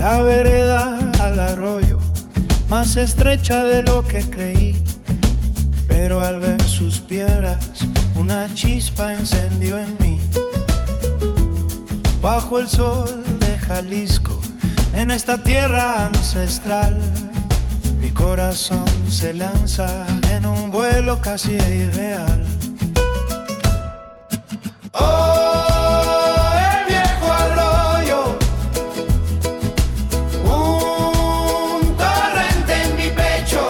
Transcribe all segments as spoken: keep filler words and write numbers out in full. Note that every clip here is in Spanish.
La vereda al arroyo, más estrecha de lo que creí, pero al ver sus piedras, una chispa encendió en mí. Bajo el sol de Jalisco, en esta tierra ancestral, mi corazón se lanza en un vuelo casi irreal. Oh, el viejo arroyo, un torrente en mi pecho,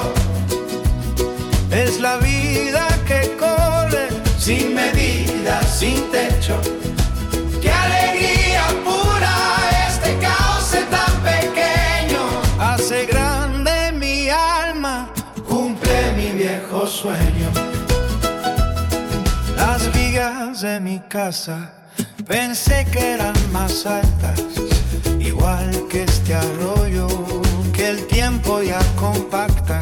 es la vida que corre sin medida, sin techo. ¡Qué alegría pura! Este cauce tan pequeño hace grande mi alma, cumple mi viejo sueño. Las vigas de mi casa pensé que eran más altas, igual que este arroyo que el tiempo ya compacta.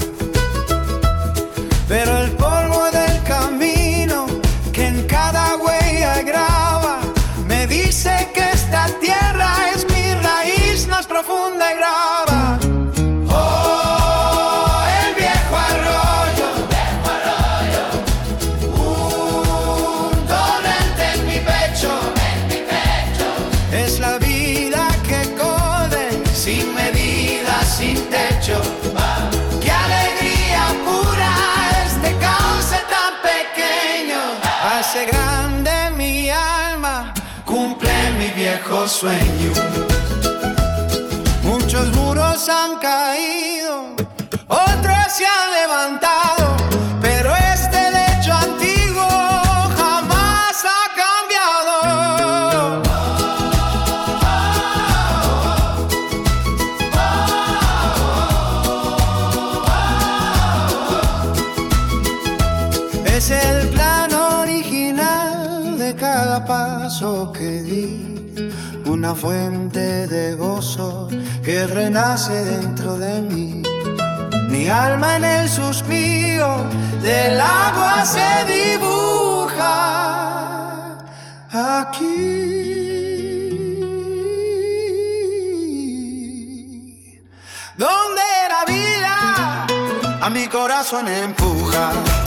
Pero el polvo del camino que en cada huella graba me dice que esta tierra es mi raíz más profunda y grava. Oh, el viejo arroyo, viejo arroyo, un torrente en mi pecho, en mi pecho, es la vida que corre sin medida, sin techo. ¡Qué alegría pura! Este cauce tan pequeño hace grande mi alma, cumple mi viejo sueño. Muchos muros han caído, otros se han levantado, pero este lecho antiguo jamás ha cambiado. Es el plan original de cada paso que di, una fuente de gozo que renace dentro de mí. Mi alma en el suspiro del agua se dibuja aquí. Donde la vida a mi corazón empuja.